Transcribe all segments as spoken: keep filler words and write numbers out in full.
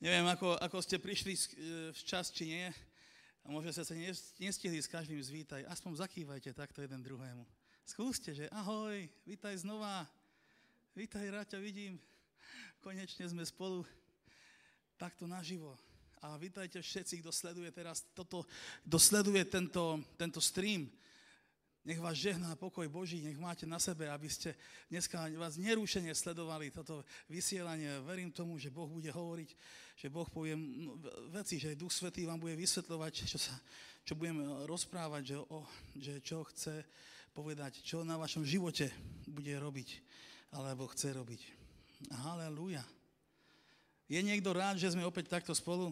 Neviem, ako, ako ste prišli včas, či nie. A možno ste sa nestihli s každým zvítaj. Aspoň zakývajte takto jeden druhému. Skúste, že ahoj, vítaj znova. Vítaj, Ráťa, vidím. Konečne sme spolu takto naživo. A vítajte všetci, kto sleduje teraz toto, kto sleduje tento, tento stream. Nech vás žehná pokoj Boží, nech máte na sebe, aby ste dneska vás nerušene sledovali toto vysielanie. Verím tomu, že Boh bude hovoriť, že Boh povie veci, že Duch Svätý vám bude vysvetľovať, čo, sa, čo budeme rozprávať, že, o, že čo chce povedať, čo na vašom živote bude robiť, alebo chce robiť. Halelúja. Je niekto rád, že sme opäť takto spolu?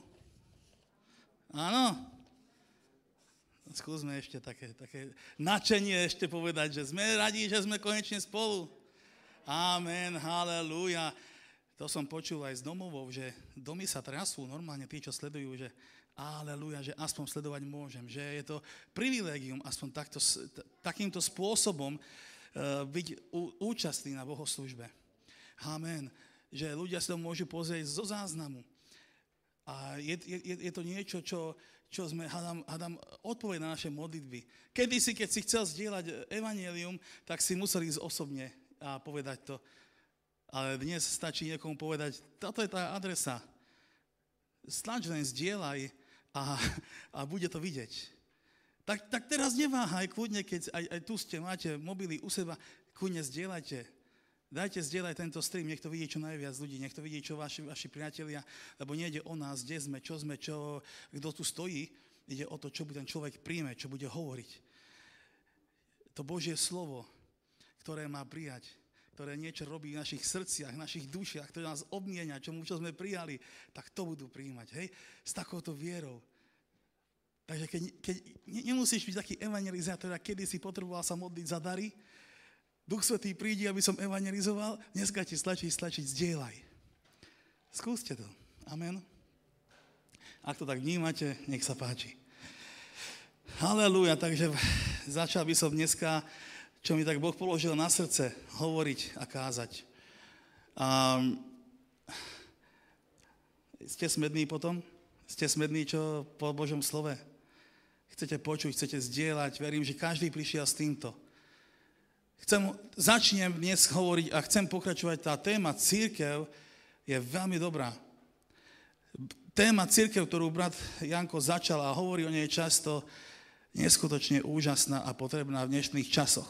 Áno? Skúsme ešte také, také nadšenie ešte povedať, že sme radi, že sme konečne spolu. Amen, halelúja. To som počul aj z domovov, že domy sa trasú, normálne tí, čo sledujú, že halelúja, že aspoň sledovať môžem, že je to privilégium aspoň takto, takýmto spôsobom uh, byť ú, účastný na bohoslúžbe. Amen. Že ľudia si to môžu pozrieť zo záznamu. A je, je, je to niečo, čo, čo sme, hádam, hádam odpoveď na naše modlitby. Kedysi, keď si chcel zdieľať evanjelium, tak si musel ísť osobne a povedať to. Ale dnes stačí niekomu povedať, toto je tá adresa. Stlač len, zdieľaj a, a bude to vidieť. Tak, tak teraz neváhaj, kľudne, keď aj, aj tu ste, máte mobily u seba, kľudne zdieľajte. Dajte zdieľaj tento stream, nech to vidí čo najviac ľudí, nech to vidí čo vaši, vaši priatelia, lebo nejde o nás, kde sme, čo sme, čo, kto tu stojí, ide o to, čo ten človek príjme, čo bude hovoriť. To Božie slovo, ktoré má prijať, ktoré niečo robí v našich srdciach, v našich dušiach, ktoré nás obmienia, čomu, čo sme prijali, tak to budú prijímať, hej, s takouto vierou. Takže keď, keď nemusíš byť taký evangelizátor, kedy si potreboval sa modliť za dary, Duch Svätý príde, aby som evangelizoval, dneska ti stačí stlačiť zdieľaj. Skúste to. Amen. Ak to tak vnímate, nech sa páči. Halelúja, takže začal by som dneska, čo mi tak Boh položil na srdce, hovoriť a kázať. A ste smední potom? Ste smední, čo po Božom slove? Chcete počuť, chcete zdieľať? Verím, že každý prišiel s týmto. Chcem, začnem dnes hovoriť a chcem pokračovať. Tá téma cirkev je veľmi dobrá. Téma cirkev, ktorú brat Janko začal a hovorí o nej často, neskutočne úžasná a potrebná v dnešných časoch.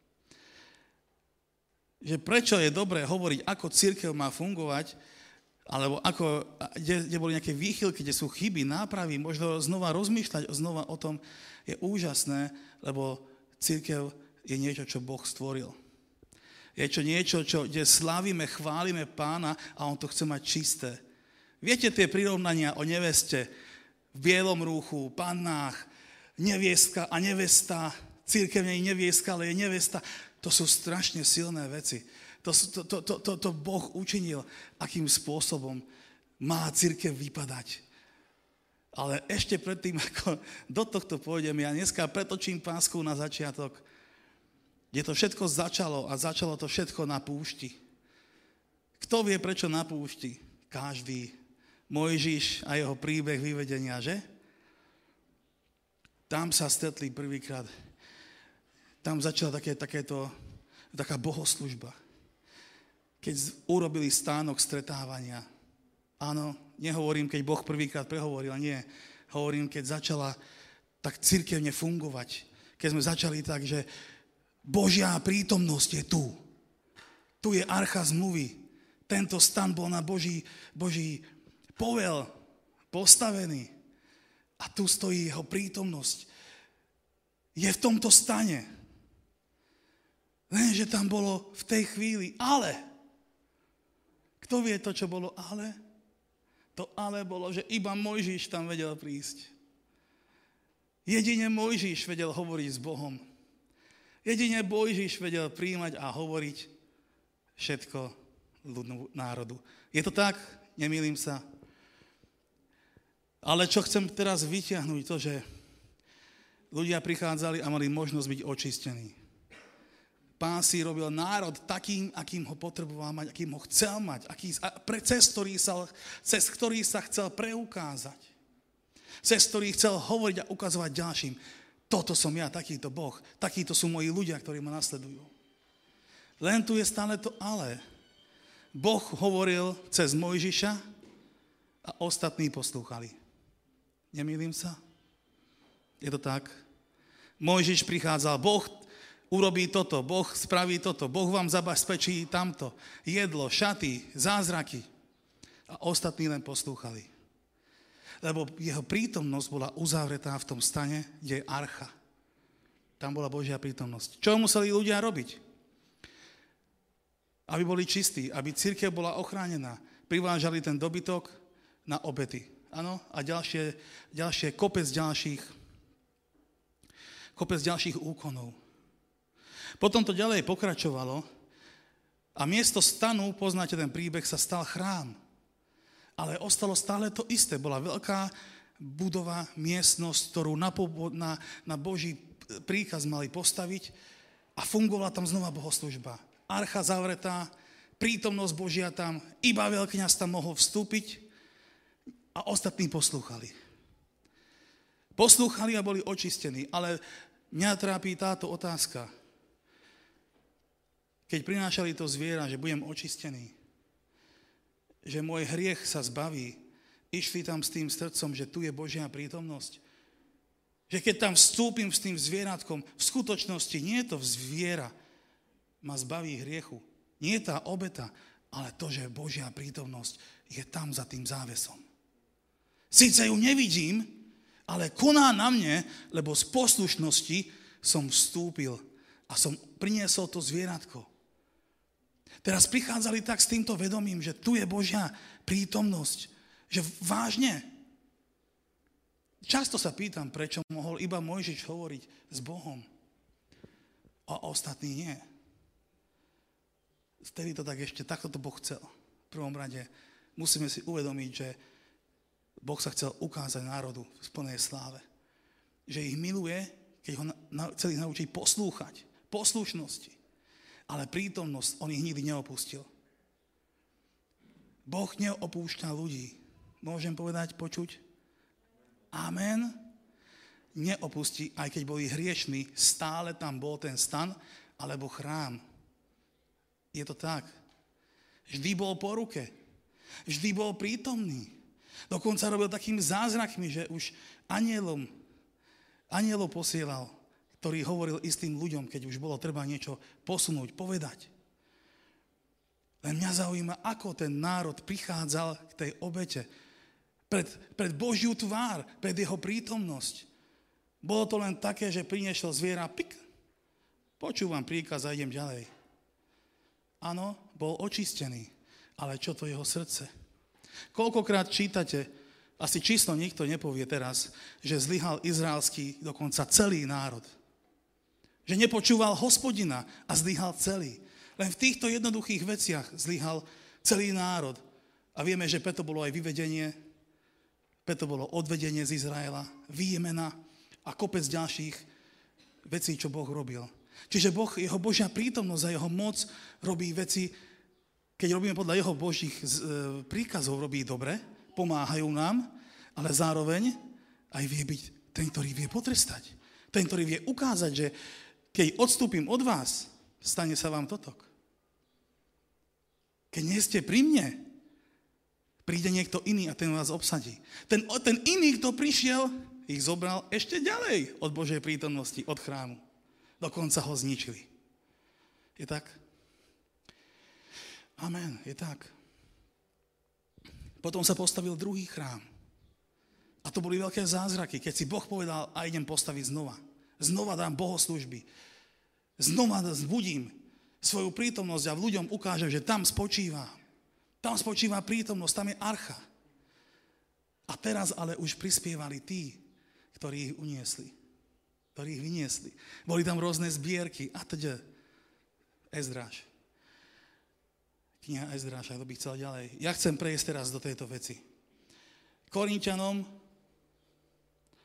Že prečo je dobré hovoriť, ako cirkev má fungovať, alebo ako, kde, kde boli nejaké výchylky, kde sú chyby, nápravy, možno znova rozmýšľať znova o tom, je úžasné, lebo cirkev je niečo, čo Boh stvoril. Je to niečo, čo, kde slávime, chválime Pána a On to chce mať čisté. Viete tie prirovnania o neveste v bielom rúchu, pannách, neviestka a nevesta, cirkev nie je neviestka, ale je nevesta. To sú strašne silné veci. To, to, to, to, to, to Boh učinil, akým spôsobom má cirkev vypadať. Ale ešte predtým, ako do tohto pôjdem, ja dneska pretočím pásku na začiatok, kde to všetko začalo a začalo to všetko na púšti. Kto vie, prečo na púšti? Každý. Mojžiš a jeho príbeh vyvedenia, že? Tam sa stretli prvýkrát. Tam začala také, takéto, taká bohoslužba. Keď urobili stánok stretávania. Áno, nehovorím, keď Boh prvýkrát prehovoril, nie. Hovorím, keď začala tak cirkevne fungovať. Keď sme začali tak, že Božia prítomnosť je tu. Tu je archa zmluvy. Tento stan bol na Boží, Boží povel postavený. A tu stojí jeho prítomnosť. Je v tomto stane. Lenže tam bolo v tej chvíli ale. Kto vie to, čo bolo ale? To ale bolo, že iba Mojžiš tam vedel prísť. Jedine Mojžiš vedel hovoriť s Bohom. Jedine Mojžiš vedel príjmať a hovoriť všetko ľudnú národu. Je to tak? Nemýlim sa. Ale čo chcem teraz vyťahnuť, to, že ľudia prichádzali a mali možnosť byť očistení. Pán si robil národ takým, akým ho potreboval mať, akým ho chcel mať, aký, pre, cez, ktorý sa, cez ktorý sa chcel preukázať. Cez ktorý chcel hovoriť a ukazovať ďalším. Toto som ja, takýto Boh, takíto sú moji ľudia, ktorí ma nasledujú. Len tu je stále to ale. Boh hovoril cez Mojžiša a ostatní poslúchali. Nemýlim sa? Je to tak? Mojžiš prichádzal, Boh urobí toto, Boh spraví toto, Boh vám zabezpečí tamto, jedlo, šaty, zázraky. A ostatní len poslúchali. Lebo jeho prítomnosť bola uzavretá v tom stane, kde je archa. Tam bola Božia prítomnosť. Čo museli ľudia robiť? Aby boli čistí, aby cirkev bola ochránená. Privážali ten dobytok na obety. Áno? A ďalšie, ďalšie kopec ďalších kopec ďalších úkonov. Potom to ďalej pokračovalo a miesto stanu, poznáte ten príbeh, sa stal chrám. Ale ostalo stále to isté. Bola veľká budova, miestnosť, ktorú na, na, na Boží príkaz mali postaviť a fungovala tam znova bohoslužba. Archa zavretá, prítomnosť Božia tam, iba veľkňaz tam mohol vstúpiť a ostatní poslúchali. Poslúchali a boli očistení, ale mňa trápí táto otázka. Keď prinášali to zviera, že budem očistený, že môj hriech sa zbaví, išli tam s tým srdcom, že tu je Božia prítomnosť. Že keď tam vstúpim s tým zvieratkom, v skutočnosti nie je to zviera, ma zbaví hriechu. Nie je tá obeta, ale to, že Božia prítomnosť je tam za tým závesom. Síce ju nevidím, ale koná na mne, lebo z poslušnosti som vstúpil a som priniesol to zvieratko. Teraz prichádzali tak s týmto vedomím, že tu je Božia prítomnosť. Že vážne. Často sa pýtam, prečo mohol iba Mojžiš hovoriť s Bohom a ostatní nie. Vtedy to tak ešte, takto to Boh chcel. V prvom rade musíme si uvedomiť, že Boh sa chcel ukázať národu v plnej sláve. Že ich miluje, keď ho na, chceli naučiť poslúchať, poslušnosti. Ale prítomnosť on ich nikdy neopustil. Boh neopúšťa ľudí. Môžem povedať, počuť? Amen. Neopustí, aj keď boli hriešní, stále tam bol ten stan alebo chrám. Je to tak. Vždy bol po ruke. Vždy bol prítomný. Dokonca robil takými zázrakmi, že už anielom, anielov posielal, ktorý hovoril istým ľuďom, keď už bolo treba niečo posunúť, povedať. Len mňa zaujíma, ako ten národ prichádzal k tej obete. Pred, pred Božiu tvár, pred jeho prítomnosť. Bolo to len také, že priniesol zviera, pik, počúvam príkaz a idem ďalej. Áno, bol očistený, ale čo to jeho srdce? Koľkokrát čítate, asi číslo nikto nepovie teraz, že zlyhal izraelský dokonca celý národ. Že nepočúval Hospodina a zlyhal celý. Len v týchto jednoduchých veciach zlyhal celý národ. A vieme, že preto bolo aj vyvedenie, preto bolo odvedenie z Izraela, výmena a kopec ďalších vecí, čo Boh robil. Čiže Boh, jeho Božia prítomnosť a jeho moc robí veci, keď robíme podľa jeho Božích príkazov, robí dobre, pomáhajú nám, ale zároveň aj vie byť ten, ktorý vie potrestať. Ten, ktorý vie ukázať, že keď odstúpim od vás, stane sa vám totok. Keď nie ste pri mne, príde niekto iný a ten vás obsadí. Ten, ten iný, kto prišiel, ich zobral ešte ďalej od Božej prítomnosti, od chrámu. Dokonca ho zničili. Je tak? Amen, je tak. Potom sa postavil druhý chrám. A to boli veľké zázraky, keď si Boh povedal, a idem postaviť znova. Znova dám bohoslúžby. Znova zbudím svoju prítomnosť a v ľuďom ukážem, že tam spočíva. Tam spočíva prítomnosť, tam je archa. A teraz ale už prispievali tí, ktorí ich uniesli. Ktorí ich vyniesli. Boli tam rôzne zbierky. A teda Ezdráš. Kniha Ezdráša, to by chcel ďalej. Ja chcem prejsť teraz do tejto veci. Korinťanom,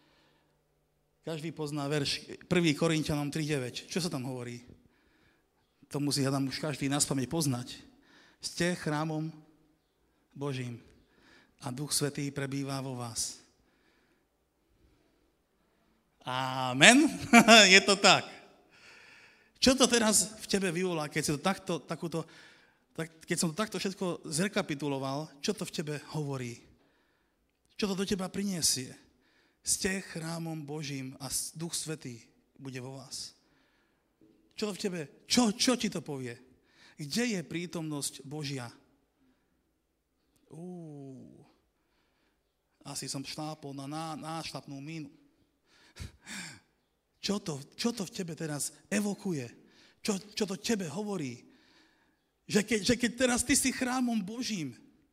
každý pozná verš prvý Korinťanom tri deväť. Čo sa tam hovorí? To musí hádam už každý naspamäť poznať. Ste chrámom Božím a Duch Svätý prebýva vo vás. Amen. Je to tak. Čo to teraz v tebe vyvolá, keď, si to takto, takúto, tak, keď som to takto všetko zrekapituloval, čo to v tebe hovorí? Čo to do teba priniesie? Ste chrámom Božím a Duch Svätý bude vo vás. Čo to v tebe, čo, čo ti to povie? Kde je prítomnosť Božia? Uú, asi som šlápol na nášlapnú mínu. Čo to, čo to v tebe teraz evokuje? Čo, čo to tebe hovorí? Že keď, že keď teraz ty si chrámom Božím,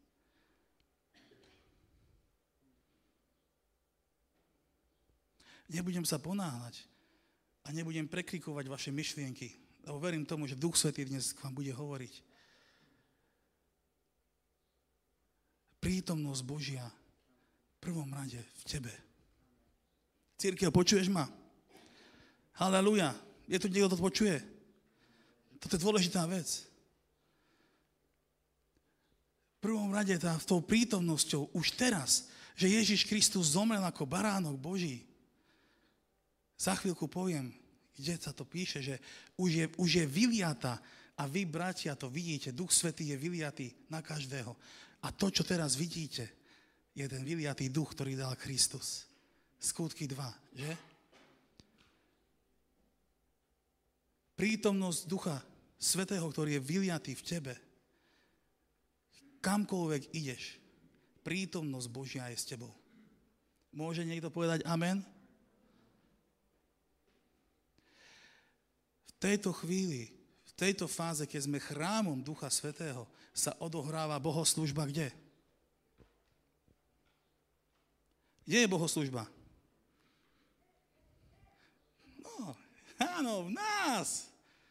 nebudem sa ponáhľať a nebudem prekrikovať vaše myšlienky, lebo verím tomu, že Duch Svätý dnes k vám bude hovoriť. Prítomnosť Božia v prvom rade v tebe. Cirkev, počuješ ma? Halelúja. Je tu niekto, kto to počuje? Toto je dôležitá vec. V prvom rade tá, tou prítomnosťou už teraz, že Ježiš Kristus zomrel ako baránok Boží. Za chvíľku poviem, kde sa to píše, že už je, už je vyliata a vy, bratia, to vidíte, Duch Svätý je vyliatý na každého. A to, čo teraz vidíte, je ten vyliatý duch, ktorý dal Kristus. Skutky dva, že? Prítomnosť Ducha Svätého, ktorý je vyliatý v tebe. Kamkoľvek ideš, prítomnosť Božia je s tebou. Môže niekto povedať amen? V tejto chvíli, v tejto fáze, keď sme chrámom Ducha Svätého, sa odohráva bohoslužba kde? Kde je bohoslužba? No, áno, v nás.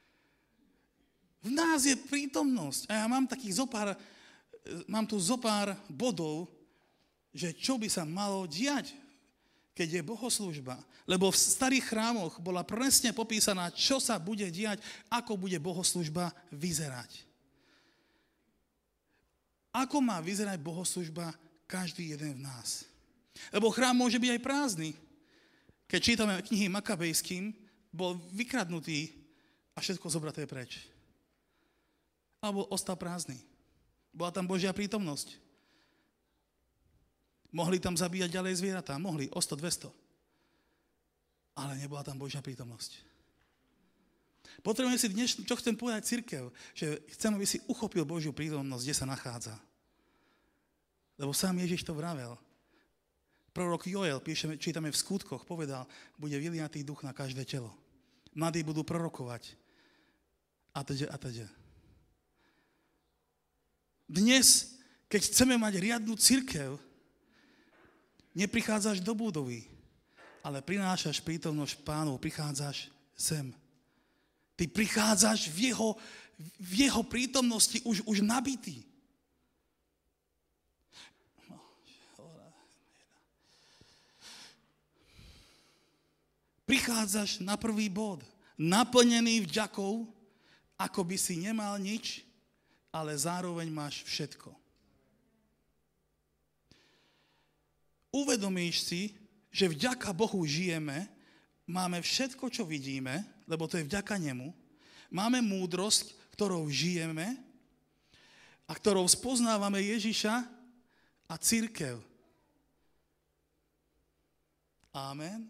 V nás je prítomnosť. A ja mám takých zopár, mám tu zopár bodov, že čo by sa malo diať, keď je bohoslužba. Lebo v starých chrámoch bola presne popísaná, čo sa bude diať, ako bude bohoslužba vyzerať. Ako má vyzerať bohoslužba každý jeden v nás. Lebo chrám môže byť aj prázdny. Keď čítame knihy Makabejským, bol vykradnutý a všetko zobraté preč. Alebo ostal prázdny. Bola tam Božia prítomnosť. Mohli tam zabíjať ďalej zvieratá, mohli, o sto dvesto. Ale nebola tam Božia prítomnosť. Potrebujem si dnes, čo chcem povedať cirkev, že chcem, aby si uchopil Božiu prítomnosť, kde sa nachádza. Lebo sám Ježiš to vravel. Prorok Joel, píšeme, čítame v skutkoch, povedal, bude vyliatý duch na každé telo. Mladí budú prorokovať. A teda, a teda. Dnes, keď chceme mať riadnu cirkev, neprichádzaš do budovy, ale prinášaš prítomnosť Pánov, prichádzaš sem. Ty prichádzaš v jeho, v jeho prítomnosti už, už nabitý. Prichádzaš na prvý bod, naplnený vďakou, ako by si nemal nič, ale zároveň máš všetko. Uvedomíš si, že vďaka Bohu žijeme, máme všetko, čo vidíme, lebo to je vďaka nemu, máme múdrosť, ktorou žijeme a ktorou spoznávame Ježiša a cirkev. Amen.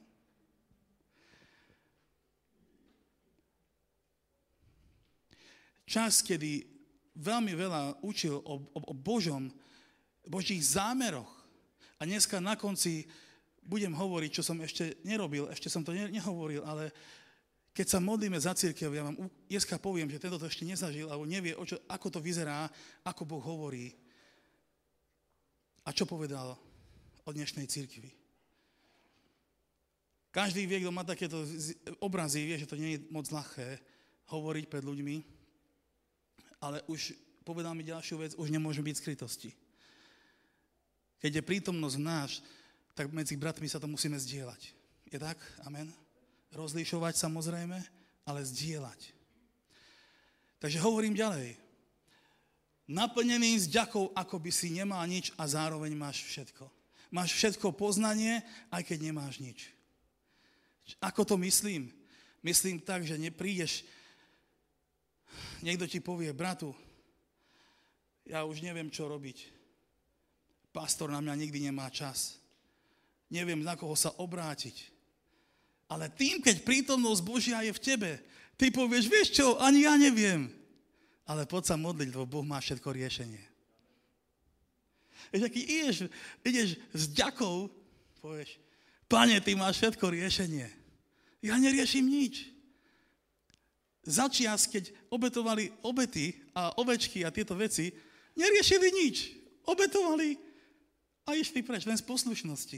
Čas, kedy veľmi veľa učil o, o, o Božom, Božích zámeroch. A dneska na konci budem hovoriť, čo som ešte nerobil, ešte som to ne, nehovoril, ale keď sa modlíme za cirkev, ja vám dneska poviem, že tento to ešte nezažil, alebo nevie, o čo, ako to vyzerá, ako Boh hovorí. A čo povedal o dnešnej cirkvi. Každý vie, kto má takéto obrazy, vie, že to nie je moc ľahké hovoriť pred ľuďmi, ale už povedal mi ďalšiu vec, už nemôžeme byť v skrytosti. Keď je prítomnosť náš, tak medzi bratmi sa to musíme zdieľať. Je tak? Amen? Rozlišovať samozrejme, ale zdieľať. Takže hovorím ďalej. Naplnený s vďakou, ako by si nemal nič a zároveň máš všetko. Máš všetko poznanie, aj keď nemáš nič. Ako to myslím? Myslím tak, že neprídeš, niekto ti povie, bratu, ja už neviem, čo robiť. Pastor na mňa nikdy nemá čas. Neviem, na koho sa obrátiť. Ale tým, keď prítomnosť Božia je v tebe, ty povieš, vieš čo, ani ja neviem. Ale poď sa modliť, lebo Boh má všetko riešenie. Keď ideš, ideš s ďakou, povieš, Pane, ty máš všetko riešenie. Ja neriešim nič. Začias, keď obetovali obety a ovečky a tieto veci, neriešili nič. Obetovali a išli preč, len z poslušnosti.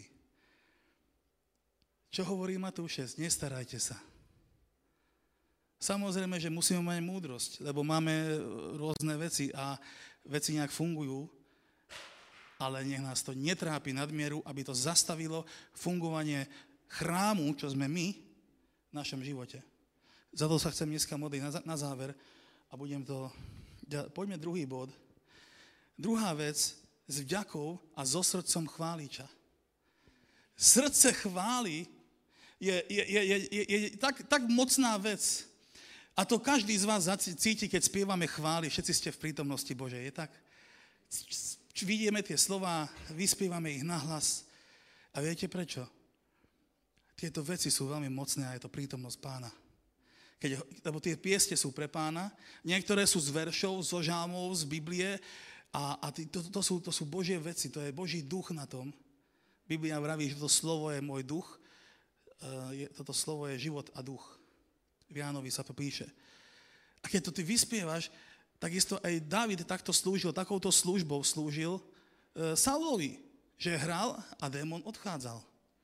Čo hovorí Matúš šesť? Nestarajte sa. Samozrejme, že musíme mať múdrosť, lebo máme rôzne veci a veci nejak fungujú, ale nech nás to netrápi nadmieru, aby to zastavilo fungovanie chrámu, čo sme my, v našom živote. Za to sa chcem dneska modliť na, na záver a budem to... Poďme druhý bod. Druhá vec, s vďakou a so srdcom chváliča. Srdce chváli je, je, je, je, je, je tak, tak mocná vec. A to každý z vás cíti, keď spievame chvály. Všetci ste v prítomnosti Božej. Je tak? Vidíme tie slová, vyspievame ich nahlas. A viete prečo? Tieto veci sú veľmi mocné a je to prítomnosť Pána. Keď, lebo tie piesne sú pre Pána, niektoré sú z veršov, zo žálmov, z Biblie a, a to, to, sú, to sú Božie veci, to je Boží duch na tom. Biblia vraví, že toto slovo je môj duch, je, toto slovo je život a duch. V Jánovi sa to píše. A keď to ty vyspievaš, takisto aj Dávid takto slúžil, takouto službou slúžil e, Saulovi, že hral a démon odchádzal.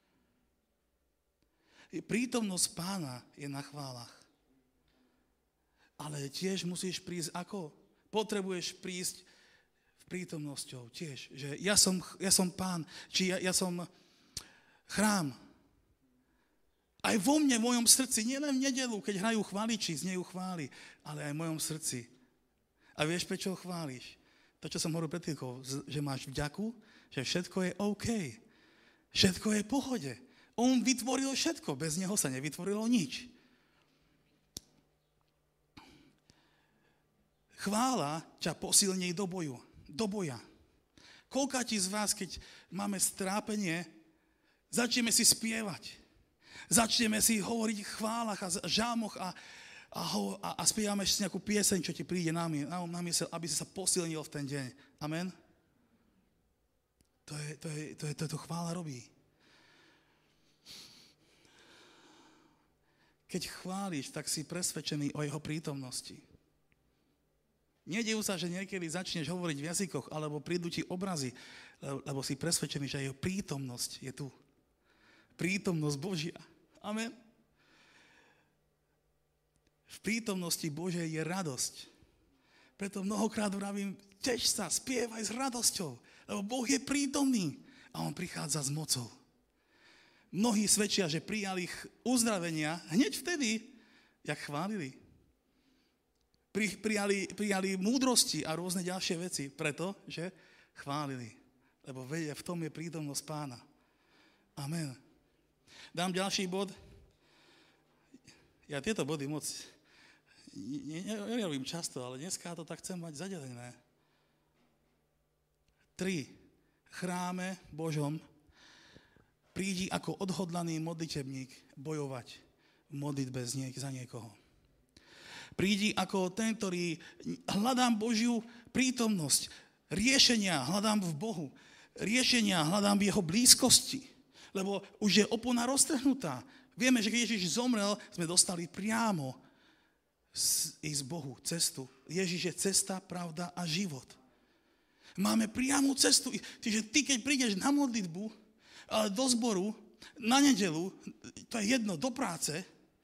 Prítomnosť Pána je na chválach. Ale tiež musíš prísť ako? Potrebuješ prísť v prítomnosťou tiež. Že ja som, ja som Pán, či ja, ja som chrám. Aj vo mne, v mojom srdci, nielen v nedelu, keď hrajú chváliči, znejú chvály, ale aj v mojom srdci. A vieš, prečo ho chváliš? To, čo som hovoril pred týkou, že máš vďaku, že všetko je OK. Všetko je v pohode. On vytvoril všetko, bez neho sa nevytvorilo nič. Chvála ťa posilní do boju, do boja. Koľkátí z vás, keď máme strápenie, začneme si spievať. Začneme si hovoriť v chválach a žámoch a, a, a, a spievame si nejakú pieseň, čo ti príde na, na, na mysel, aby si sa posilnil v ten deň. Amen? To je, to je, to je, to, je, to chvála robí. Keď chváliš, tak si presvedčený o jeho prítomnosti. Nediv sa, že niekedy začneš hovoriť v jazykoch, alebo prídu ti obrazy, lebo si presvedčený, že jeho prítomnosť je tu. Prítomnosť Božia. Amen. V prítomnosti Božej je radosť. Preto mnohokrát vravím, tež sa, spievaj s radosťou, lebo Boh je prítomný a on prichádza s mocou. Mnohí svedčia, že prijali uzdravenia hneď vtedy, jak chválili. Pri, prijali, prijali múdrosti a rôzne ďalšie veci, pretože chválili. Lebo vedia, v tom je prítomnosť Pána. Amen. Dám ďalší bod. Ja tieto body moc nerobím často, ale dneska to tak chcem mať zadelené. Tri. Chráme Božom prídi ako odhodlaný modlitebník bojovať v modlitbe za niekoho. Prídi ako ten, ktorý hľadám Božiu prítomnosť. Riešenia hľadám v Bohu. Riešenia hľadám v jeho blízkosti. Lebo už je opona roztrhnutá. Vieme, že keď Ježiš zomrel, sme dostali priamo ísť Bohu cestu. Ježiš je cesta, pravda a život. Máme priamu cestu. Čiže ty, keď prídeš na modlitbu, ale do zboru, na nedelu, to je jedno, do práce,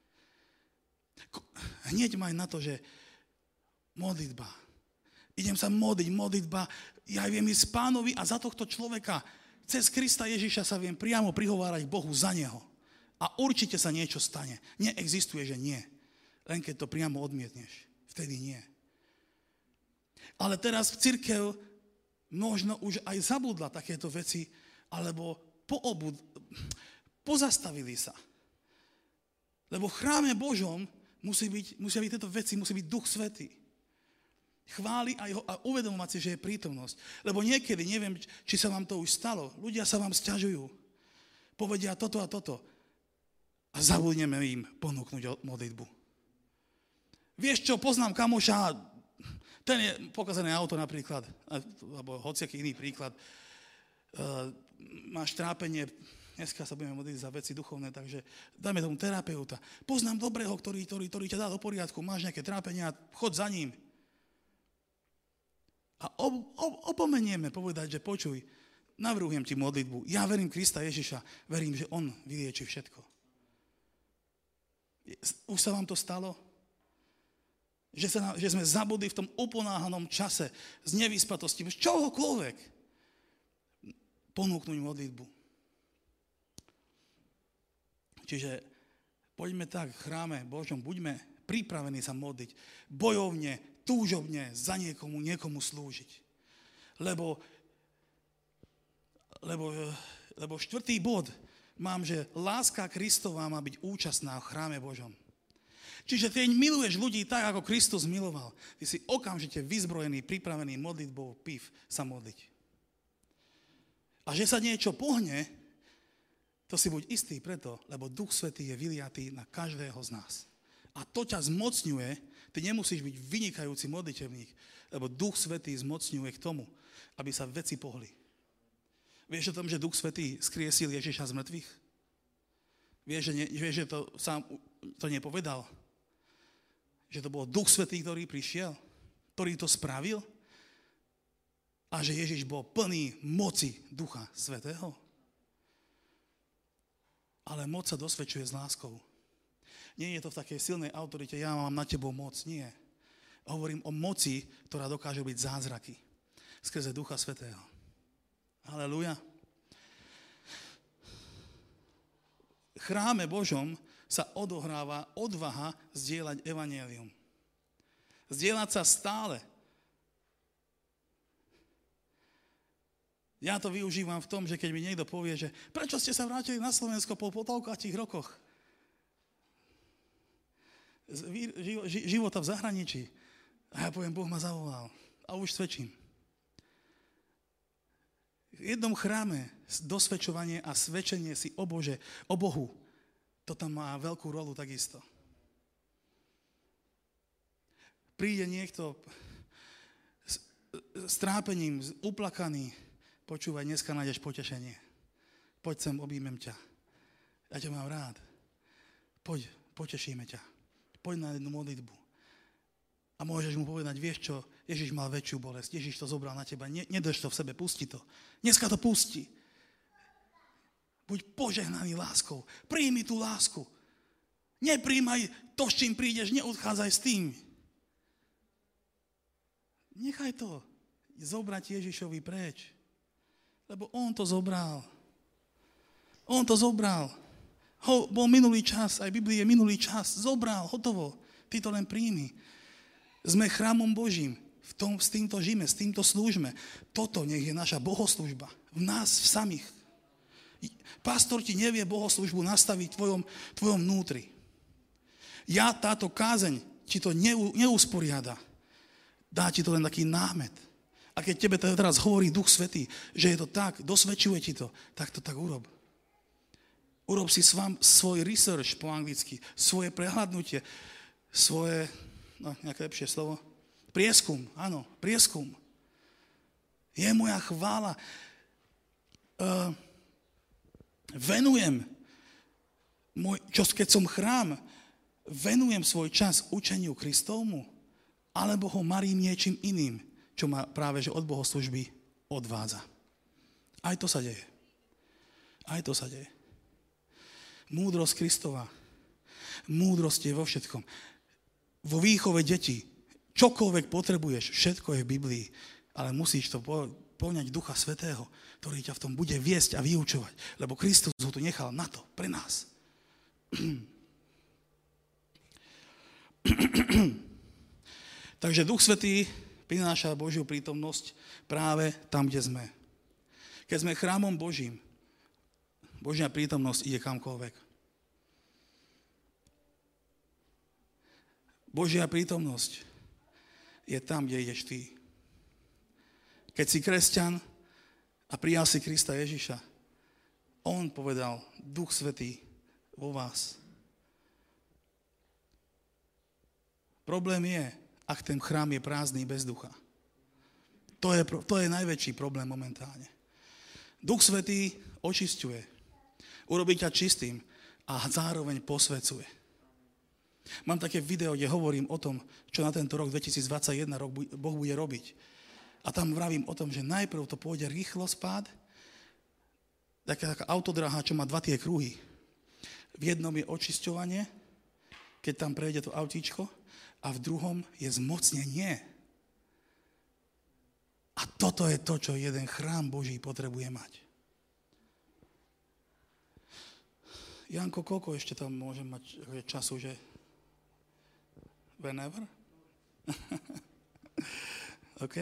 hneď maj na to, že modlitba. Idem sa modliť, modlitba, ja viem ísť Pánovi a za tohto človeka cez Krista Ježiša sa viem priamo prihovárať Bohu za neho. A určite sa niečo stane. Neexistuje, že nie. Len keď to priamo odmietneš. Vtedy nie. Ale teraz cirkev možno už aj zabudla takéto veci, alebo poobud, pozastavili sa. Lebo v chráme Božom musí byť, musia byť tieto veci, musí byť Duch Svätý. Chváli a, jeho, a uvedomovať si, že je prítomnosť. Lebo niekedy, neviem, či sa vám to už stalo, ľudia sa vám sťažujú, povedia toto a toto a zabudneme im ponúknuť modlitbu. Vieš čo, poznám kamoša, ten je pokazané auto napríklad, alebo hociaký iný príklad, uh, máš trápenie, dneska sa budeme modliť za veci duchovné, takže dajme tomu terapeuta. Poznám dobrého, ktorý, ktorý, ktorý ťa dá do poriadku, máš nejaké trápenia, chod za ním. A ob, ob, opomenieme povedať, že počuj, navrhujem ti modlitbu. Ja verím Krista Ježiša, verím, že on vylieči všetko. Už sa vám to stalo? Že, sa, že sme zabudli v tom uponáhanom čase z nevyspatosti, z čohokoľvek ponúknuť modlitbu. Čiže poďme tak v chráme Božom, buďme pripravení sa modliť, bojovne, túžobne za niekomu, niekomu slúžiť. Lebo, lebo, lebo štvrtý bod mám, že láska Kristova má byť účastná v chráme Božom. Čiže ty miluješ ľudí tak, ako Kristus miloval. Ty si okamžite vyzbrojený, pripravený modlitbou pív sa modliť. A že sa niečo pohne, to si buď istý preto, lebo Duch Svätý je vyliatý na každého z nás. A to ťa zmocňuje, ty nemusíš byť vynikajúci modlitevník, lebo Duch Svätý zmocňuje k tomu, aby sa veci pohli. Vieš o tom, že Duch Svätý skriesil Ježiša z mŕtvych? Vieš, že, ne, vieš, že to sám to nepovedal? Že to bol Duch Svätý, ktorý prišiel, ktorý to spravil? A že Ježiš bol plný moci Ducha Svätého? Ale moc sa dosvedčuje s láskou. Nie je to v takej silnej autorite, ja mám na tebou moc, nie. Hovorím o moci, ktorá dokáže byť zázraky skrze Ducha Svätého. Halelúja. V chráme Božom sa odohráva odvaha zdieľať evanjelium. Zdieľať sa stále. Ja to využívam v tom, že keď mi niekto povie, že prečo ste sa vrátili na Slovensko po toľkých rokoch života v zahraničí. A ja poviem, Boh ma zavolal. A už svedčím. V jednom chráme dosvedčovanie a svedčenie si o Bože, o Bohu, to tam má veľkú rolu takisto. Príde niekto s, s trápením, uplakaný, počúvaj, dneska nájdeš potešenie. Poď sem, objímem ťa. Ja ťa mám rád. Poď, potešíme ťa. Poď na jednu modlitbu. A môžeš mu povedať, vieš čo, Ježiš mal väčšiu bolesť, Ježiš to zobral na teba, ne, nedrž to v sebe, pusti to. Dneska to pusti. Buď požehnaný láskou. Príjmi tú lásku. Nepríjmaj to, s čím prídeš, neodchádzaj s tým. Nechaj to zobrať Ježišovi preč. Lebo on to zobral. On to zobral. Ho, bol minulý čas, aj v Biblii je minulý čas. Zobral, hotovo. Ty to len príjmi. Sme chrámom Božím. V tom, s týmto žijeme, s týmto slúžme. Toto nech je naša bohoslúžba. V nás, v samých. Pastor ti nevie bohoslúžbu nastaviť v tvojom, tvojom vnútri. Ja táto kázeň ti to neusporiada. Dá ti to len taký námet. A keď tebe teraz hovorí Duch Svätý, že je to tak, dosvedčuje ti to, tak to tak urob. Urob si svam, svoj research po anglicky, svoje prehľadnutie, svoje, no nejaké lepšie slovo, prieskum, áno, prieskum. Je moja chvála. Uh, venujem, môj, čo keď som chrám, venujem svoj čas učeniu Kristovmu, alebo ho marím niečím iným, čo ma práve že od bohoslúžby odvádza. Aj to sa deje. Aj to sa deje. Múdrosť Kristova. Múdrosť je vo všetkom. Vo výchove detí. Čokoľvek potrebuješ, všetko je v Biblii. Ale musíš to poňať Ducha Svätého, ktorý ťa v tom bude viesť a vyučovať. Lebo Kristus ho tu nechal na to, pre nás. Takže Duch Svätý prináša Božiu prítomnosť práve tam, kde sme. Keď sme chrámom Božím, Božia prítomnosť ide kamkoľvek. Božia prítomnosť je tam, kde ideš ty. Keď si kresťan a prijal si Krista Ježiša, on povedal, Duch Svätý vo vás. Problém je, ak ten chrám je prázdny bez ducha. To je, to je najväčší problém momentálne. Duch Svätý očisťuje, urobí ťa čistým a zároveň posvecuje. Mám také video, kde hovorím o tom, čo na tento rok dvetisícdvadsaťjeden rok Boh bude robiť. A tam vravím o tom, že najprv to pôjde rýchlo spád, taká, taká autodráha, čo má dva tie kruhy. V jednom je očisťovanie, keď tam prejde to autíčko, a v druhom je zmocnenie. A toto je to, čo jeden chrám Boží potrebuje mať. Janko, koľko ešte tam môžem mať času, že whenever? OK.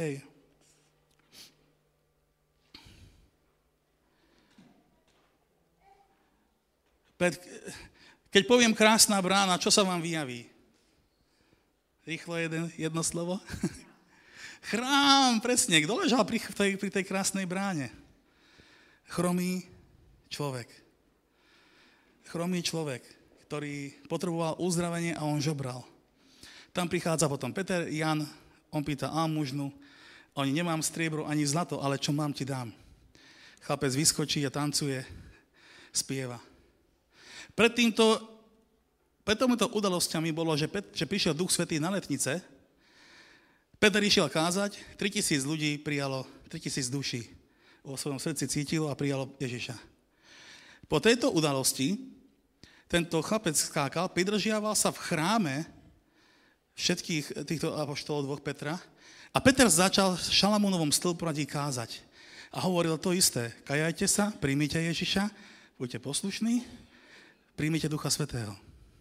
Keď poviem krásna brána, čo sa vám vyjaví? Rýchlo jeden, jedno slovo. Chrám, presne. Kto ležal pri tej, pri tej krásnej bráne? Chromý človek. Chromý človek, ktorý potreboval uzdravenie a on žobral. Tam prichádza potom Peter, Jan, on pýta almužnu, oni nemám striebro ani zlato, ale čo mám ti dám. Chlapec vyskočí a tancuje, spieva. Pred týmto, pred týmito udalosťami bolo, že, Pet, že prišiel Duch Svätý na Letnice, Peter išiel kázať, tritisíc ľudí prijalo, tritisíc duší vo svojom srdci cítilo a prijalo Ježiša. Po tejto udalosti tento chlapec skákal, pridržiaval sa v chráme všetkých týchto apoštolov dvoch Petra a Peter začal v Šalamúnovom stĺporadí kázať a hovoril to isté. Kajajte sa, príjmite Ježiša, buďte poslušní, príjmite Ducha Svätého.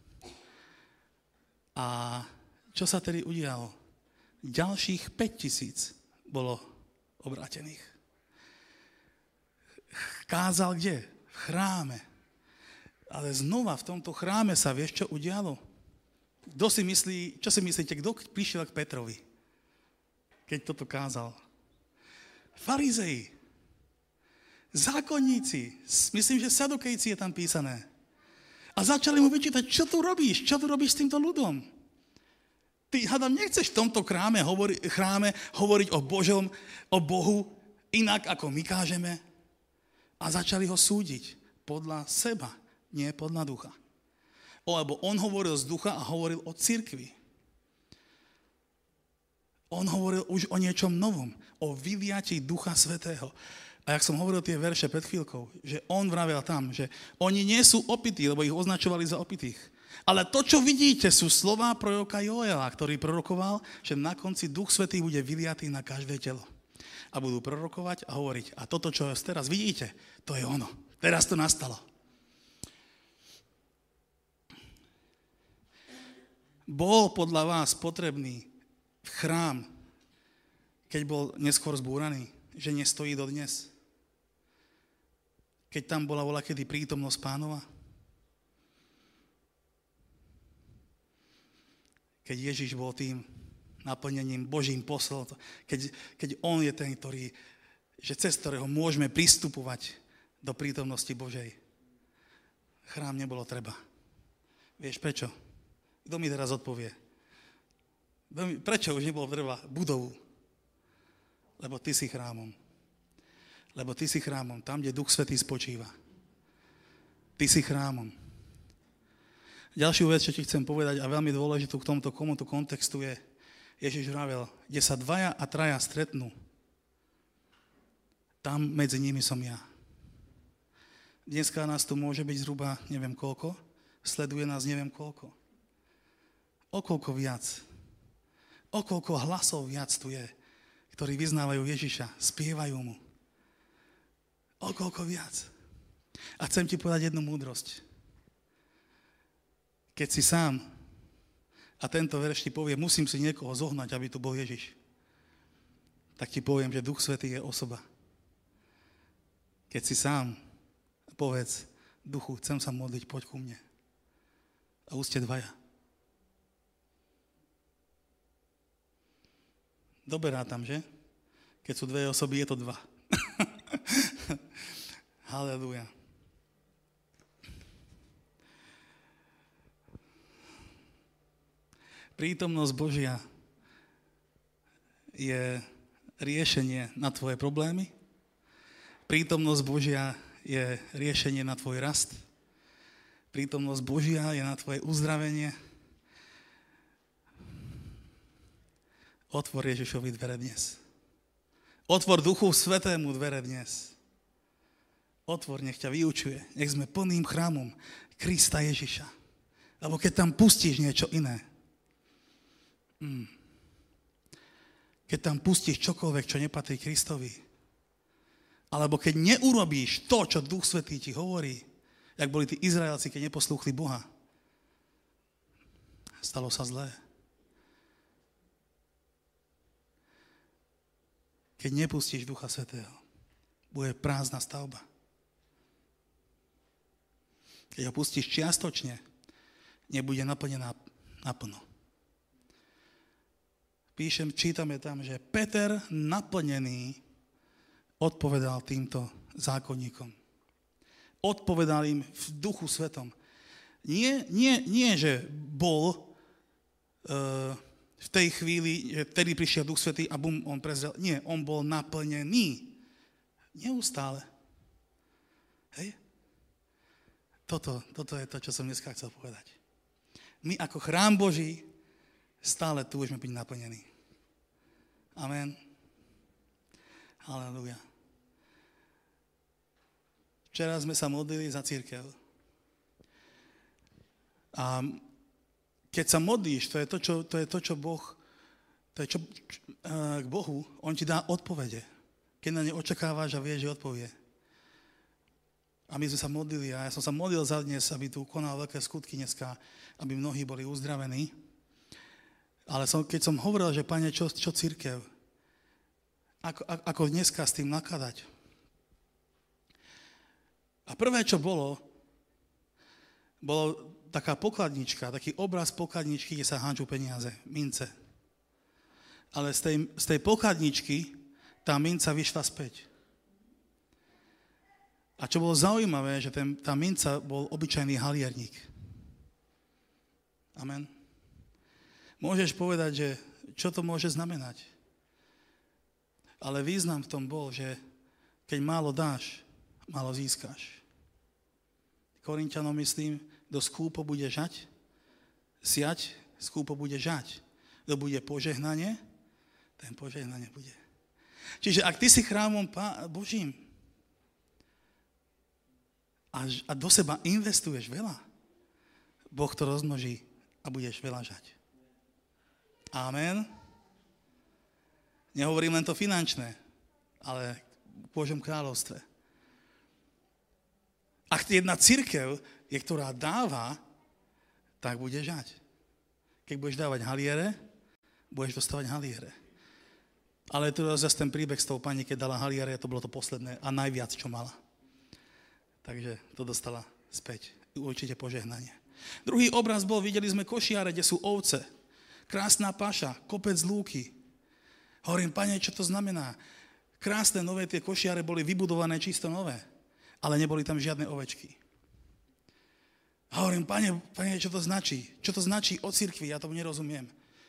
A čo sa tedy udialo? Ďalších päť tisíc bolo obrátených. Kázal kde? V chráme. Ale znova v tomto chráme sa vieš, čo udialo? Kto si myslí, čo si myslíte, kto prišiel k Petrovi, keď toto kázal? Farizei, zákonníci, myslím, že sadukejci je tam písané. A začali mu vyčítať, čo tu robíš, čo tu robíš s týmto ľudom? Ty, hádam, nechceš v tomto chráme, hovori, chráme hovoriť o Božom, o Bohu inak, ako my kážeme? A začali ho súdiť podľa seba, nie podľa ducha. Lebo on hovoril z ducha a hovoril o cirkvi. On hovoril už o niečom novom, o vyliatí Ducha Svätého. A jak som hovoril tie verše pred chvíľkou, že on vravel tam, že oni nie sú opití, lebo ich označovali za opitých. Ale to, čo vidíte, sú slová proroka Joela, ktorý prorokoval, že na konci Duch Svätý bude vyliatý na každé telo. A budú prorokovať a hovoriť. A toto, čo teraz vidíte, to je ono. Teraz to nastalo. Bol podľa vás potrebný chrám, keď bol neskôr zbúraný, že nestojí dodnes? Keď tam bola voľakedy prítomnosť Pánova? Keď Ježiš bol tým naplnením Božím poslal, keď, keď on je ten, ktorý, že cez ktorého môžeme pristupovať do prítomnosti Božej. Chrám nebolo treba. Vieš prečo? Kto mi teraz odpovie? Prečo už nebolo treba budovu? Lebo ty si chrámom. Lebo ty si chrámom, tam, kde Duch Svätý spočíva. Ty si chrámom. Ďalšiu vec, čo ti chcem povedať a veľmi dôležitú k tomuto komuto kontextu je, Ježiš vravel, kde sa dvaja a traja stretnú, tam medzi nimi som ja. Dneska nás tu môže byť zhruba neviem koľko, sleduje nás neviem koľko. O koľko viac? O koľko hlasov viac tu je, ktorí vyznávajú Ježiša, spievajú mu. O koľko viac? A chcem ti povedať jednu múdrosť. Keď si sám a tento verš ti povie, musím si niekoho zohnať, aby tu bol Ježiš. tak ti poviem, že Duch Svätý je osoba. Keď si sám, povedz Duchu, chcem sa modliť, poď ku mne. A už ste dvaja. Doberá tam, že? Keď sú dve osoby, je to dva. Halelúja. Prítomnosť Božia je riešenie na tvoje problémy. Prítomnosť Božia je riešenie na tvoj rast. Prítomnosť Božia je na tvoje uzdravenie. Otvor Ježišovi dvere dnes. Otvor Duchu Svätému dvere dnes. Otvor, nech ťa vyučuje. Nech sme plným chrámom Krista Ježiša. Lebo keď tam pustíš niečo iné, mm, keď tam pustíš čokoľvek, čo nepatrí Kristovi, alebo keď neurobíš to, čo Duch Svätý ti hovorí, jak boli tí Izraelci, keď neposlúchli Boha, stalo sa zlé. Keď nepustíš Ducha Svätého, bude prázdna stavba. Keď ho pustíš čiastočne, nebude naplnená naplno. Píšem, čítame tam, že Peter naplnený odpovedal týmto zákonníkom. Odpovedal im v Duchu Svetom. Nie, nie, nie že bol uh, v tej chvíli, že vtedy prišiel Duch Svätý a bum, on prezrel. Nie, on bol naplnený. Neustále. Hej? Toto, toto je to, čo som dneska chcel povedať. My ako chrám Boží stále túžime byť naplnení. Amen. Halelúja. Včera sme sa modlili za cirkev. A keď sa modlíš, to je to, čo, to je to, čo Boh, to je čo, čo, k Bohu, on ti dá odpovede. Keď na ne očakávaš a vieš, že odpovie. A my sme sa modlili a ja som sa modlil za dnes, aby tu konal veľké skutky dneska, aby mnohí boli uzdravení. Ale som, keď som hovoril, že Pane, čo, čo cirkev? Ako, ako dneska s tým nakladať? A prvé, čo bolo, bolo taká pokladnička, taký obraz pokladničky, kde sa hádžu peniaze, mince. Ale z tej, z tej pokladničky tá minca vyšla späť. A čo bolo zaujímavé, že ten, tá minca bol obyčajný halierník. Amen. Môžeš povedať, že čo to môže znamenať. Ale význam v tom bol, že keď málo dáš, málo získaš. Korinťanom myslím, kto skúpo bude žať, siať, skúpo bude žať. Kto bude požehnanie, ten požehnanie bude. Čiže ak ty si chrámom Božím a, a do seba investuješ veľa, Boh to rozmnoží a budeš veľa žať. Amen. Nehovorím len to finančné, ale v Božom kráľovstve. Ak jedna cirkev je, ktorá dáva, tak bude žať. Keď budeš dávať haliere, budeš dostávať haliere. Ale tu je zase ten príbeh s tou pani, keď dala haliere, to bolo to posledné a najviac, čo mala. Takže to dostala späť. Určite požehnanie. Druhý obraz bol, videli sme košiare, kde sú ovce. Krásna paša, kopec lúky. Hovorím, Pane, čo to znamená? Krásne nové tie košiare boli vybudované čisto nové, ale neboli tam žiadne ovečky. A hovorím, Pane, Pane, čo to značí? Čo to značí o cirkvi? Ja tomu nerozumiem.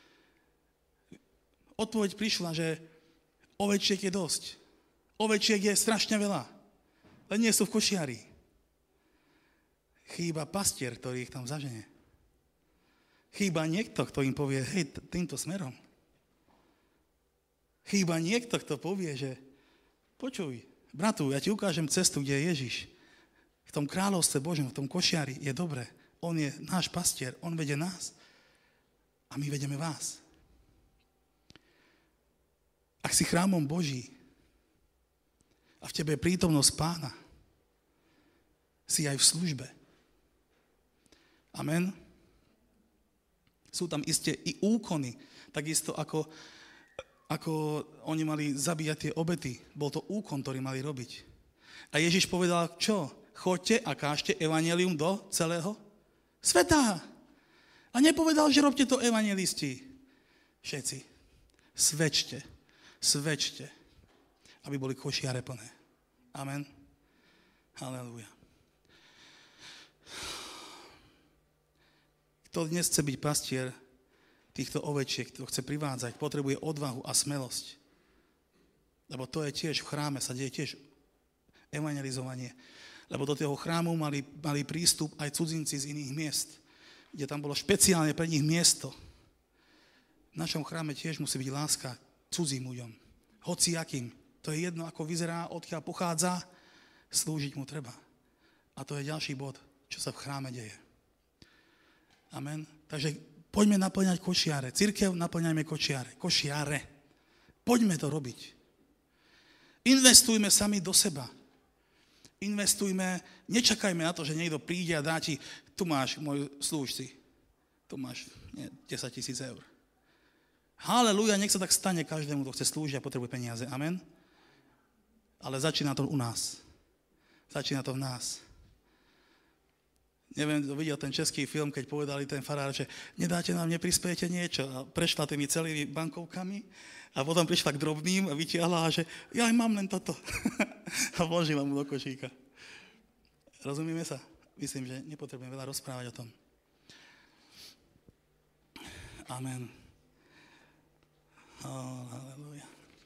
Odpoveď prišla, že ovečiek je dosť. Ovečiek je strašne veľa. Len nie sú v košiari. Chýba pastier, ktorý ich tam zažene. Chýba niekto, kto im povie, hej, týmto smerom. Chýba niekto, kto povie, že počuj, bratu, ja ti ukážem cestu, kde je Ježiš. V tom kráľovstve Božom, v tom košiari je dobre. On je náš pastier, on vedie nás a my vedeme vás. Ak si chrámom Boží a v tebe je prítomnosť Pána, si aj v službe. Amen. Sú tam isté i úkony, takisto ako ako oni mali zabíjať tie obety. Bol to úkon, ktorý mali robiť. A Ježiš povedal, čo? Choďte a kážte evanjelium do celého sveta. A nepovedal, že robte to evanjelisti. Všetci. Svedčte. Svedčte. Aby boli košiare plné. Amen. Halelúja. Kto dnes chce byť pastier týchto ovečiek, kto chce privádzať, potrebuje odvahu a smelosť. Lebo to je tiež, v chráme sa deje tiež evangelizovanie. Lebo do toho chrámu mali, mali prístup aj cudzinci z iných miest, kde tam bolo špeciálne pre nich miesto. V našom chráme tiež musí byť láska cudzím ľuďom. Hociakým. To je jedno, ako vyzerá, odkiaľ pochádza, slúžiť mu treba. A to je ďalší bod, čo sa v chráme deje. Amen. Takže poďme naplňať košiare. Cirkev, naplňajme košiare. Košiare. Poďme to robiť. Investujme sami do seba. Investujme, nečakajme na to, že niekto príde a dá ti, tu máš, môj slúž si, tu máš nie, desať tisíc eur. Halelúja, nech sa tak stane každému, kto chce slúžiť a potrebuje peniaze. Amen. Ale začína to u nás. Začína to v nás. Neviem, kto videl ten český film, keď povedali ten farár, že nedáte nám, neprispiejete niečo. A prešla tými celými bankovkami a potom prišla k drobným a vytiahla, že ja aj mám len toto. A vložila mu do košíka. Rozumieme sa? Myslím, že nepotrebujem veľa rozprávať o tom. Amen. Oh, halleluja.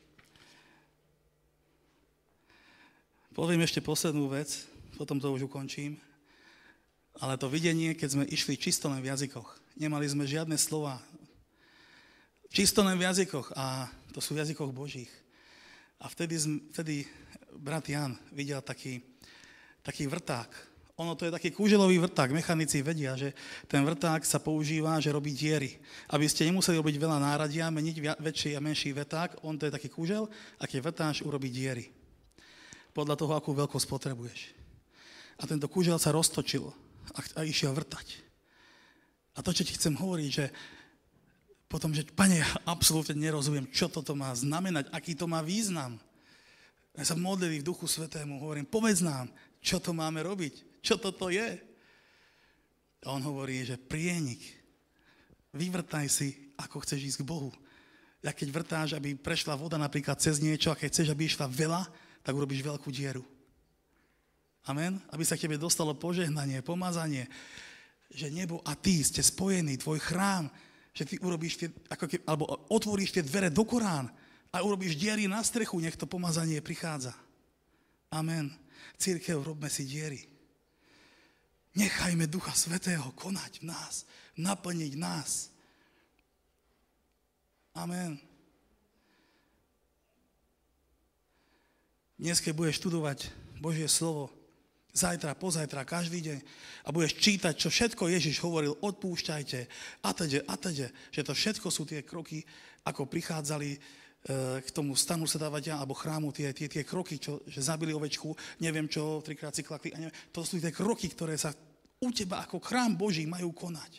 Poviem ešte poslednú vec, potom to už ukončím. Ale to videnie, keď sme išli čisto len v jazykoch. Nemali sme žiadne slova. Čisto len v jazykoch. A to sú v jazykoch Božích. A vtedy, vtedy brat Jan videl taký, taký vrták. Ono to je taký kúželový vrták. Mechanici vedia, že ten vrták sa používa, že robí diery. Aby ste nemuseli robiť veľa náradia, meniť väčší a menší vrták. On to je taký kúžel a keď vrtáš, urobí diery. Podľa toho, akú veľkosť potrebuješ. A tento kúžel sa roztočil a, a išiel vrtať. A to, čo ti chcem hovoriť, že potom, že Pane, ja absolútne nerozumiem, čo toto má znamenať, aký to má význam. Ja sa modlili v Duchu Svätému, hovorím, povedz nám, čo to máme robiť, čo toto je. A on hovorí, že prienik, vyvrtaj si, ako chceš ísť k Bohu. Ja keď vrtáš, aby prešla voda napríklad cez niečo, a keď chceš, aby išla veľa, tak urobíš veľkú dieru. Amen? Aby sa k tebe dostalo požehnanie, pomazanie, že nebo a ty ste spojení, tvoj chrám, že ty urobíš tie, ako ke, alebo otvoríš tie dvere do Korán a urobíš diery na strechu, nech to pomazanie prichádza. Amen. Cirkev, robme si diery. Nechajme Ducha Svätého konať v nás, naplniť nás. Amen. Dnes, keď budeš študovať Božie slovo, zajtra, pozajtra, každý deň a budeš čítať, čo všetko Ježiš hovoril, odpúšťajte, a teda, a teda, že to všetko sú tie kroky, ako prichádzali e, k tomu stanu sa dávať alebo chrámu, tie, tie, tie kroky, čo, že zabili ovečku, neviem čo, trikrát si klakli, a neviem, to sú tie kroky, ktoré sa u teba ako chrám Boží majú konať.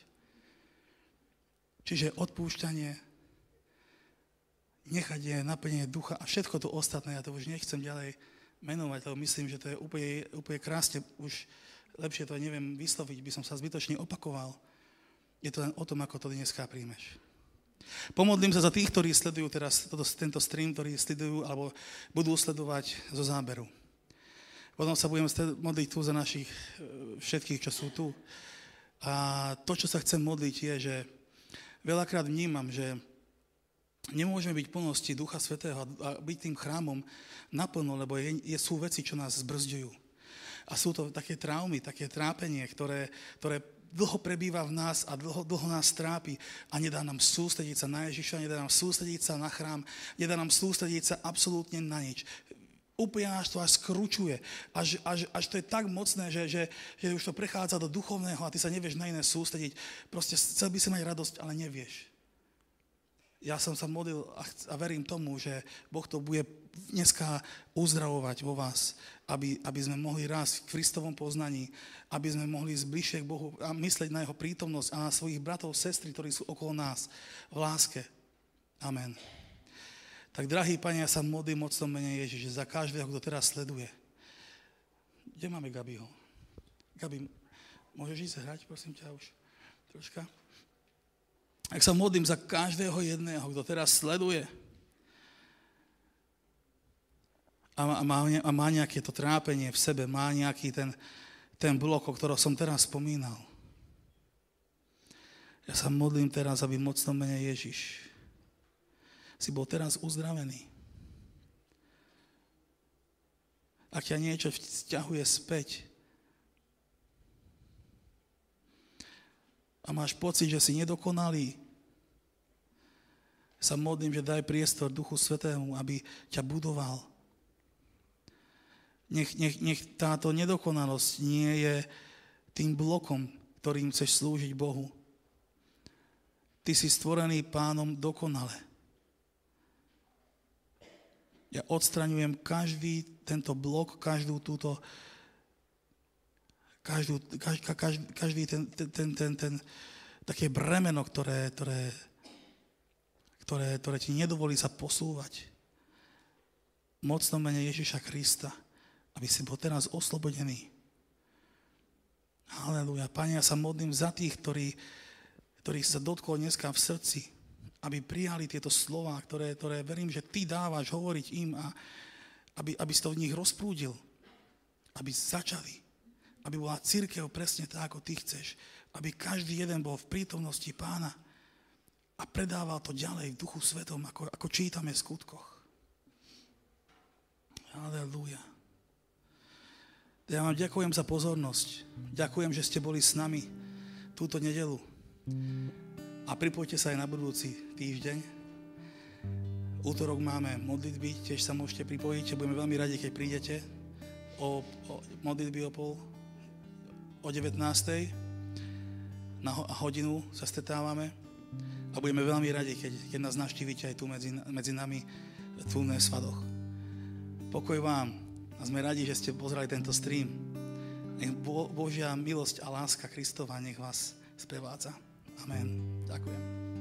Čiže odpúšťanie, nechať je naplnenie ducha a všetko to ostatné, ja to už nechcem ďalej menovať, lebo myslím, že to je úplne, úplne krásne, už lepšie to neviem vysloviť, by som sa zbytočne opakoval. Je to len o tom, ako to dneska príjmeš. Pomodlím sa za tých, ktorí sledujú teraz toto, tento stream, ktorí sledujú alebo budú sledovať zo záberu. Potom sa budem modliť tu za našich všetkých, čo sú tu. A to, čo sa chcem modliť, je, že veľakrát vnímam, že nemôžeme byť v plnosti Ducha Svätého a byť tým chrámom naplno, lebo je, je, sú veci, čo nás zbrzďujú. A sú to také traumy, také trápenie, ktoré, ktoré dlho prebýva v nás a dlho, dlho nás trápi a nedá nám sústrediť sa na Ježiša, nedá nám sústrediť sa na chrám, nedá nám sústrediť sa absolútne na nič. Úplne nás to až skručuje, až, až, až to je tak mocné, že, že, že už to prechádza do duchovného a ty sa nevieš na iné sústrediť. Proste chcel by si mať radosť, ale nevieš. Ja som sa modlil a verím tomu, že Boh to bude dneska uzdravovať vo vás, aby, aby sme mohli rásť v Kristovom poznaní, aby sme mohli ísť bližšie k Bohu a myslieť na jeho prítomnosť a na svojich bratov, sestry, ktorí sú okolo nás v láske. Amen. Tak, drahý Pane, ja sa modlím mocnom mene Ježiš, že za každého, kto teraz sleduje. Kde máme Gabiho? Gabi, môžeš ísť hrať, prosím ťa, už troška? Ak sa modlím za každého jedného, kto teraz sleduje a má, a má nejaké to trápenie v sebe, má nejaký ten, ten blok, o ktorom som teraz spomínal. Ja sa modlím teraz, aby v mocnom mene Ježiš si bol teraz uzdravený. Ak ťa niečo vzťahuje späť a máš pocit, že si nedokonalý, sa modlím, že daj priestor Duchu Svätému, aby ťa budoval. Nech, nech, nech táto nedokonalosť nie je tým blokom, ktorým chceš slúžiť Bohu. Ty si stvorený Pánom dokonale. Ja odstraňujem každý tento blok, každú túto, každú, každý, každý, každý ten, ten, ten, ten, ten také bremeno, ktoré, ktoré, ktoré, ktoré ti nedovolí sa posúvať. Mocno mene Ježiša Krista, aby si bol teraz oslobodený. Halelúja. Pane, ja sa modlím za tých, ktorí, ktorých sa dotklo dneska v srdci, aby prijali tieto slová, ktoré, ktoré verím, že ty dávaš hovoriť im a aby, aby si to v nich rozprúdil. Aby začali. Aby bola cirkev presne tak, ako ty chceš. Aby každý jeden bol v prítomnosti Pána a predával to ďalej v Duchu Svetom, ako, ako čítame v skutkoch. Halelúja. Ja vám ďakujem za pozornosť. Ďakujem, že ste boli s nami túto nedeľu. A pripojte sa aj na budúci týždeň. Útorok máme modlitby, tiež sa môžete pripojiť. Budeme veľmi radi, keď prídete o, o modlitby o pol, o devätnástej. Na hodinu sa stretávame a budeme veľmi radi, keď, keď nás navštívite aj tu medzi, medzi nami tu na svadoch. Pokoj vám a sme radi, že ste pozerali tento stream. Nech Bo, Božia milosť a láska Kristova nech vás sprevádza. Amen. Ďakujem.